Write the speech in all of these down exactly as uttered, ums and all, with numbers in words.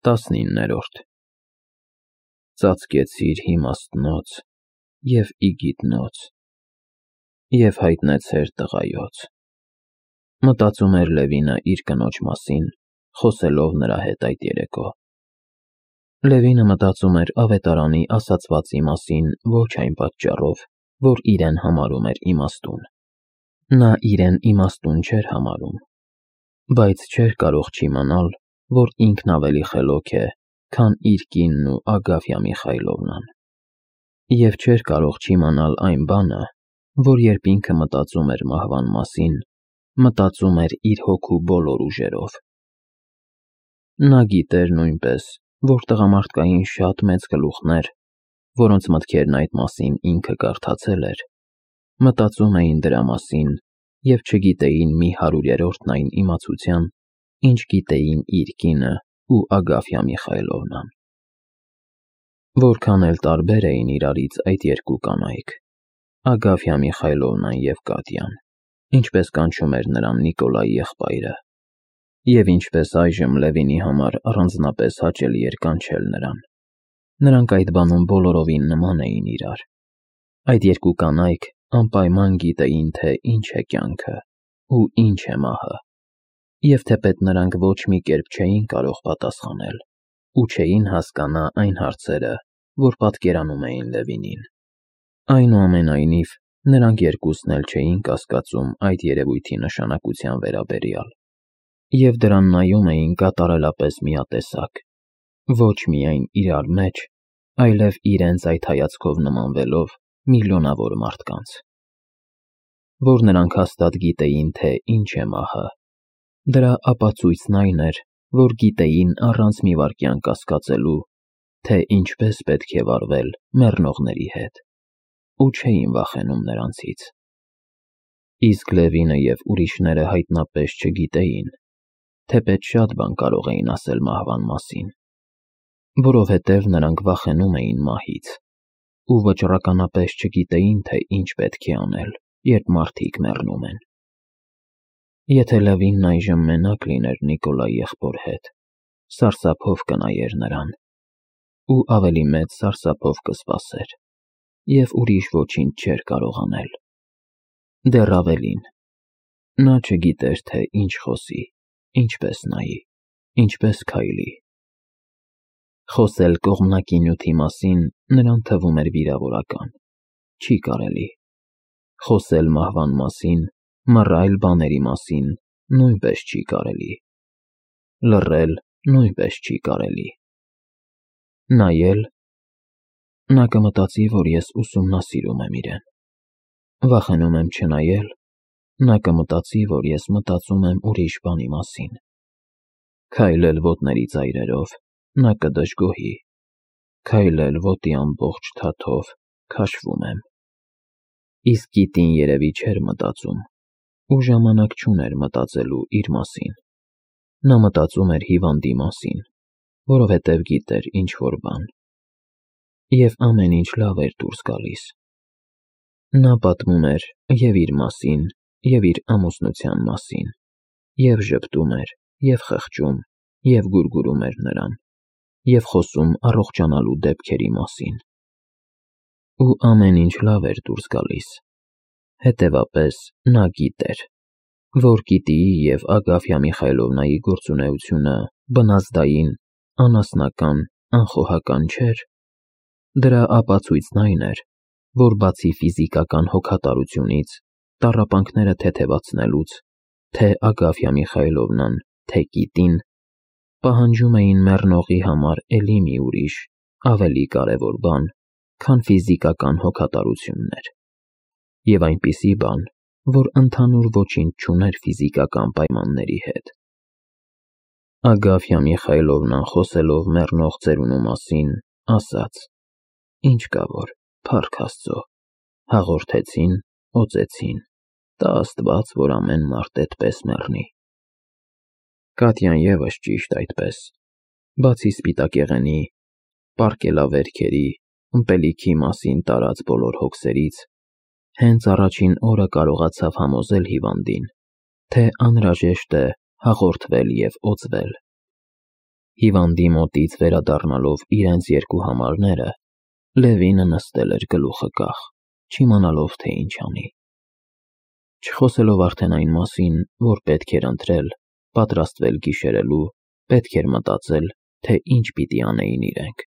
Տասնիններորդ Ծածկեցիր իմաստնոց և իգիտնոց և հայտնեցեր տղայոց։ Մտածում էր Լևինը իր կնոջ մասին, խոսելով նրա հետ այդ երեկո։ Լևինը մտածում էր ավետարանի ասացվածի մասին ոչ այն պատճառով, որ իրեն համարում էր իմաստուն։ Նա իրեն իմաստուն չէր համարում, բայց չէր կարող չիմանալ, որ ինքն ավելի խելոք է, քան իր կինն ու Ագաֆյա Միխայլովնան, և չէր կարող չիմանալ այն բանը, որ երբ ինքը մտածում էր մահվան մասին, մտածում էր իր հոգու բոլոր ուժերով։ Նա գիտեր նույնպես, որ տղամարդկային շատ մեծ գլուխներ, որոնց մտքերն այդ մասին ինքը կարդացել էր, մտածում էին դրա մասին և չգիտեին մի հարյուրերորդն այն իմացության, ինչ գիտեին իր կինը ու Ագաֆյա Միխայլովնան։ Որքան էլ տարբեր էին իրարից այդ երկու կանայք՝ Ագաֆյա Միխայլովնան և Կատյան, ինչպես կանչում էր նրան Նիկոլայի եղբայրը, և ինչպես այժմ Լևինի համար առանձնապես հաճելի էր կանչել նրան, նրանք այդ բանում բոլորովին նման էին իրար։ Այդ երկու կանայք անպայման գիտեին, թե ինչ է կյանքը ու ինչ է մահը, և թեպետ նրանք ոչ մի կերպ չէին կարող պատասխանել ու չէին հասկանա այն հարցերը, որ պատկերանում էին Լևինին։ Այնուամենայնիվ, նրանք երկուսն էլ չէին կասկածում այդ երևույթի նշանակության վերաբերյալ և դրան նայում էին կատարելապես միատեսակ, ոչ միայն իրար մեջ, այլև իրենց այդ հայացքով նմանվելով միլիոնավոր մարդկանց։ Որ նրանք հաստատ գիտեին, թե ինչ է մահը, դրա ապացույցն այն էր, որ գիտեին առանց մի վայրկյան կասկածելու, թե ինչպես պետք է վարվել մեռնողների հետ, ու չէին վախենում նրանցից։ Իսկ Լևինը և ուրիշները հայտնապես չգիտեին, թեպետ շատ բան կարող էին ասել մահվան մասին, որովհետև նրանք վախենում էին մահից ու վճռականապես չգիտեին, թե ինչ պետք է անել, երբ մարդիկ մեռնում են։ Եթե Լևինն այժմ մենակ լիներ Նիկոլայի եղբոր հետ, սարսափով կնայեր նրան ու ավելի մեծ սարսափով կսպասեր և ուրիշ ոչինչ չէր կարող անել։ Դեռ ավելին, նա չգիտեր, թե ինչ խոսի, ինչպես նայի, ինչպես քայլի։ Խոսել կողմնակի նյութի մասին նրան թվում էր վիրավորական, չի կարելի։ Խոսել մահվան մասին, մռայլ բաների մասին նույնպես չի կարելի։ Լռել նույնպես չի կարելի։ Նայել, նա կմտածի, որ ես ուսումնասիրում եմ իրեն։ Վախենում եմ չնայել, նա կմտածի, որ ես մտածում եմ ուրիշ բանի մասին։ Քայլել ոտների ծայրերով, նա կդժգոհի։ Քայլել ոտի ամբողջ թաթով, քաշվում եմ։ Իսկ գիտին երևի չէր մտածում ու ժամանակ չուներ մտածելու իր մասին։ Նա մտածում էր հիվանդի մասին, որովհետև գիտեր ինչ-որ բան։ Եվ ամեն ինչ լավ էր դուրս գալիս։ Նա պատմում էր և իր մասին, և իր ամուսնության մասին, և ժպտում էր, և խղճում, և գուրգուրում էր նրան, և խոսում առողջանալու դեպքերի մասին։ Ու ամեն ինչ լավ էր դուրս գալիս։ Հետևաբար նա գիտեր, որ Կիտիի և Ագաֆյա Միխայլովնայի գործունեությունը բնազդային, անասնական, անխոհական չէր։ Դրա ապացույցն այն էր, որ բացի ֆիզիկական հոգատարությունից, տառապանքները թեթևացնելուց, թե Ագաֆյա Միխայլովնան, թե Կիտին պահանջում էին մեռնողի համար էլի մի ուրիշ, ավելի կարևոր բան, քան ֆիզիկական հոգատարությունն էր, և այնպիսի բան, որ ընդհանուր ոչինչ չուներ ֆիզիկական պայմանների հետ։ Ագաֆյա Միխայլովնան խոսելով մեռնող ծերունու մասին, ասաց. «Ինչ կա որ, փառք Աստծո, հաղորդեցին, օծեցին, տա Աստված, որ ամեն մարդ էդպես մեռնի»։ Կատյան ևս ճիշտ այդպես, բացի սպիտակեղենի, պառկելավերքերի, ըմպելիքի մասին տարած բոլոր հոգսերից, հենց առաջին օրը կարողացավ համոզել հիվանդին, թե անհրաժեշտ է հաղորդվել և օծվել։ Հիվանդի մոտից վերադառնալով իրենց երկու համարները, Լևինը նստել էր գլուխը կախ, չիմանալով թե ինչ անի։ Չխոսելով արդեն այն մասին, որ պետք էր ընտրել, պատրաստվել գիշերելու, պետք էր մտածել, թե ինչ պիտի անեին իրենք։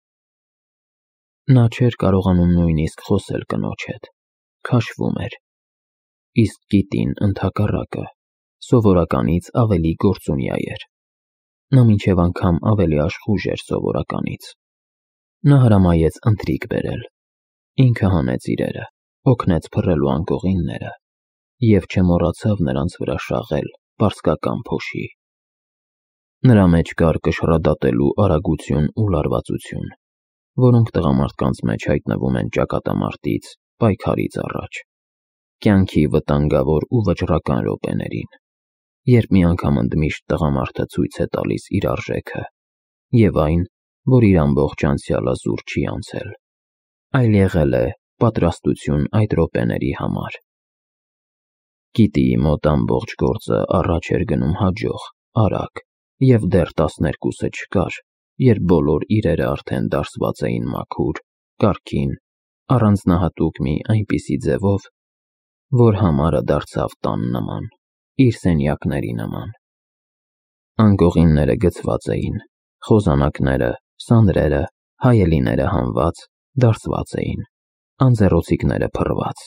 Նա չէր կարողանում նույնիսկ խոսել կնոջ հետ, քաշվում էր։ Իսկ Կիտին ընդհակառակը, սովորականից ավելի գործունյա էր։ Նա մինչև անգամ ավելի աշխույժ էր սովորականից։ Նա հրամայեց ընթրիք բերել, ինքը հանեց իրերը, օգնեց փռելու անկողինները և չմոռացավ նրանց վրա շաղել պարսկական փոշի։ Նրա մեջ կար կշռադատելու արագություն ու լարվածություն, որոնք տղամարդկանց մեջ հայտնվում են ճակատամարտից, պայքարից առաջ, կյանքի վտանգավոր ու վճռական րոպեներին, երբ մի անգամ ընդմիշտ տղամարդը ցույց է տալիս իր արժեքը և այն, որ իր ամբողջ անցյալը զուր չի անցել, այլ եղել է պատրաստություն այդ րոպեների համար։ Կիտիի մոտ ամբողջ գործը առաջ էր գնում հաջող, արագ, և դեռ տասներկուսը չկար, երբ բոլոր իրերը արդեն դարսված էին մաքուր, կարգին, առանձնահատուկ մի այնպիսի ձևով, որ համարը դարձավ տան նման, իր սենյակների նման։ Անկողինները գցված էին, խոզանակները, սանրերը, հայելիները հանված, դարսված էին, անձեռոցիկները փռված։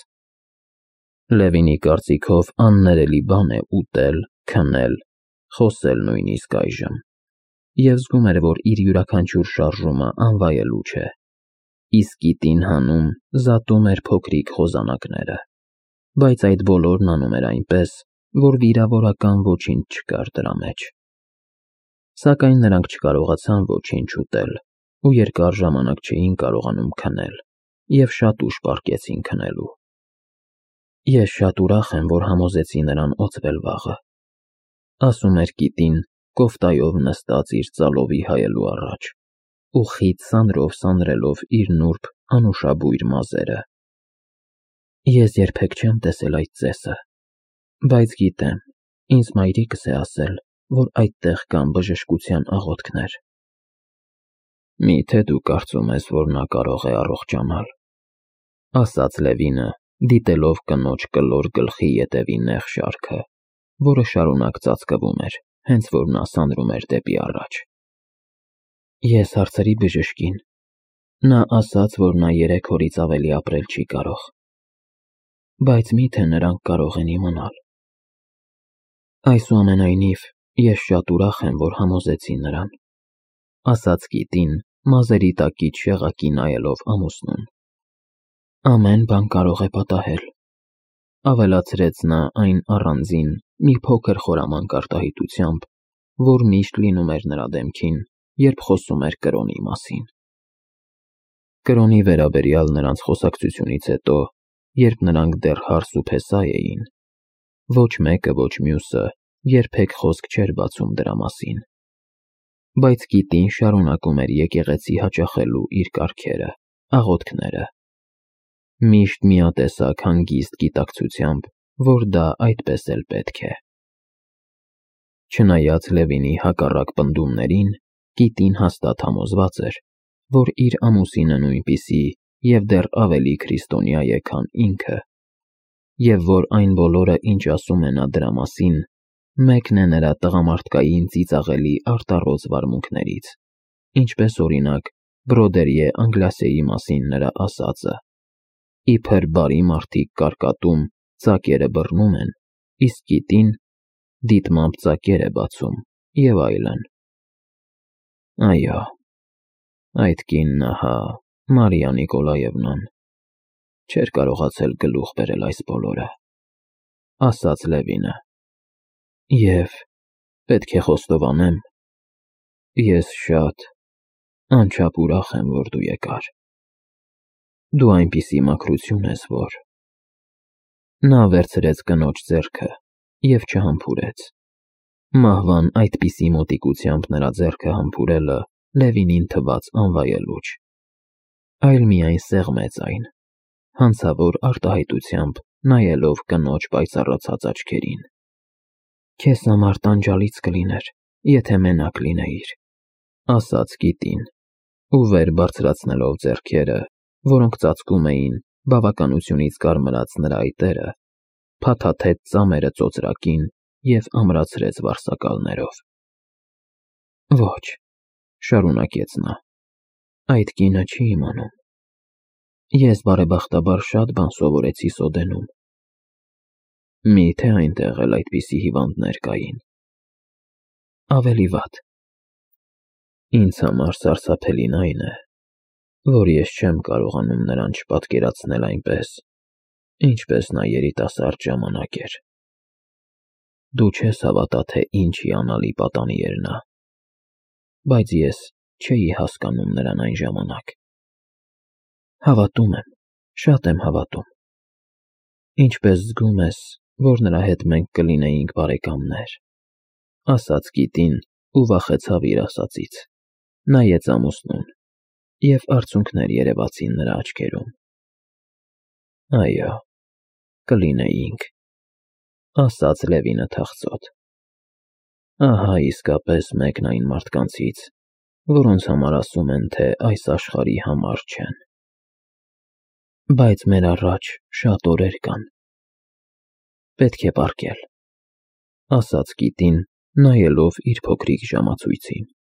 Լևինի կարծիքով աններելի բան է ուտել, քնել, խոսել նույնիսկ այժմ, և զգում էր, որ իր յուրաքանչյուր շարժումը անվայելուչ է, իսկ Կիտին հանում, զատում էր փոքրիկ խոզանակները, բայց այդ բոլորն անում էր այնպես, որ վիրավորական ոչինչ չկար դրա մեջ։ Սակայն նրանք չկարողացան ոչինչ ուտել ու երկար ժամանակ չէին կարողանում քնել և շատ ուշ պառկեցին քնելու։ Ես շատ ուրախ եմ, որ համոզեցի նրան օծվել վաղը, ասում էր Կիտին, կոֆտայով նստած իր ծալովի հայելու առաջ ու խիտ սանրով սանրելով իր նուրբ, անուշաբույր մազերը։ Ես երբեք չեմ տեսել այդ ծեսը, բայց գիտեմ, ինձ մայրիկս է ասել, որ այդտեղ կան բժշկության աղոթքներ։ Մի՞թե դու կարծում ես, որ նա կարող է առողջանալ, ասաց Լևինը, դիտելով կնոջ կլոր գլխի ետևի նեղ շարքը, որը շարունակ ծածկվում էր, հենց որ նա սանրում էր դեպի առաջ։ Ես հարցրի բժշկին, նա ասաց, որ նա երեք օրից ավելի ապրել չի կարող, բայց մի՞թե նրանք կարող են իմանալ։ Այսուամենայնիվ, ես շատ ուրախ եմ, որ համոզեցի նրան, ասաց Կիտին, մազերի տակից շեղակի նայելով ամուսնուն։ Ամեն բան կարող է պատահել, ավելացրեց նա այն առանձին, մի փոքր խորամանկ արտահայտությամբ, որ միշտ լինում էր նրա դեմքին, երբ խոսում էր կրոնի մասին։ Կրոնի վերաբերյալ նրանց խոսակցությունից հետո, երբ նրանք դեռ հարս ու փեսա էին, ոչ մեկը, ոչ մյուսը երբեք խոսք չէր բացում դրա մասին, բայց Կիտին շարունակում էր եկեղեցի հաճախելու իր կարգերը, աղոթքները, միշտ միատեսակ հանգիստ գիտակցությամբ, որ դա այդպես էլ պետք է։ Չնայած Լևինի հակառակ պնդումներին, Կիտին հաստատ համոզված էր, որ իր ամուսինը նույնպիսի և դեռ ավելի քրիստոնյա է, քան ինքը, և որ այն բոլորը, ինչ ասում է նա դրա մասին, մեկն է նրա տղամարդկային ծիծաղելի արտառոց վարմունքներից, ինչպես օրինակ Բրոդերիե Անգլասեի մասին նրա ասածը. իբր բարի մարդիկ կարկատում, ծակերը բռնում են, իսկ Կիտին դիտմամբ ծակեր է բացում և այլն։ Այո, այդ կինն ահա, Մարիա Նիկոլաևնան, չէր կարողացել գլուխ բերել այս բոլորը, ասաց Լևինը, և պետք է խոստովանեմ, ես շատ, անչափ ուրախ եմ, որ դու եկար։ Դու այնպիսի մաքրություն ես, որ… Նա վերցրեց կնոջ ձեռքը և չհամբուրեց։ Մահվան այդպիսի մոտիկությամբ նրա ձեռքը համբուրելը Լևինին թվաց անվայելուչ, այլ միայն սեղմեց այն, հանցավոր արտահայտությամբ նայելով կնոջ պայծառացած աչքերին։ Քեզ համար տանջալից կլիներ, եթե մենակ լինեիր, ասաց Կիտին, ու վեր բարձրացնելով ձեռքերը, որոնք ծածկում էին բավականությունից կարմրած նրա այտերը, փաթաթեց ծամերը ծոծրակին և ամրացրեց վարսակալներով։ Ոչ, շարունակեց նա, այդ կինը չի իմանում։ Ես բարեբախտաբար շատ բան սովորեցի Սոդենում։ Մի՞թե այնտեղ էլ այդպիսի հիվանդներ կային։ Ավելի վատ։ Ինձ համար սարսափելին այն է, որ ես չեմ կարողանում նրան չպատկերացնել այնպես, ինչպես նա երիտասարդ ժամանակ էր։ Դու չես հավատա, թե ինչ հիանալի պատանի էր նա, բայց ես չէի հասկանում նրան այն ժամանակ։ Հավատում եմ, շատ եմ հավատում։ Ինչպես զգում ես, որ նրա հետ մենք կլինեինք բարեկամներ, ասաց Կիտին ու վախեցավ իր ասածից, նայեց ամուսնուն, և արցունքներ երևացին նրա աչքերում։ Այո, կլինեինք, ասաց Լևինը թախծոտ։ Ահա իսկապես մեկն այն մարդկանցից, որոնց համար ասում են, թե այս աշխարհի համար չեն։ Բայց մեր առաջ շատ օրեր կան։ Պետք է պառկել, ասաց Կիտին, նայելով իր փոքրիկ ժամացույցին։